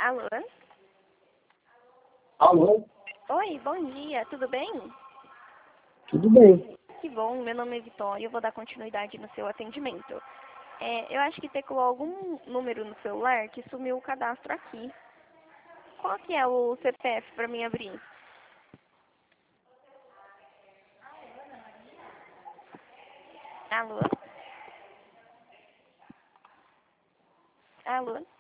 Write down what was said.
Alô? Alô? Oi, bom dia, tudo bem? Tudo bem. Que bom, meu nome é Vitória, eu vou dar continuidade no seu atendimento. Eu acho que teclou algum número no celular que sumiu o cadastro aqui. Qual que é o CPF para mim abrir? Alô? Alô?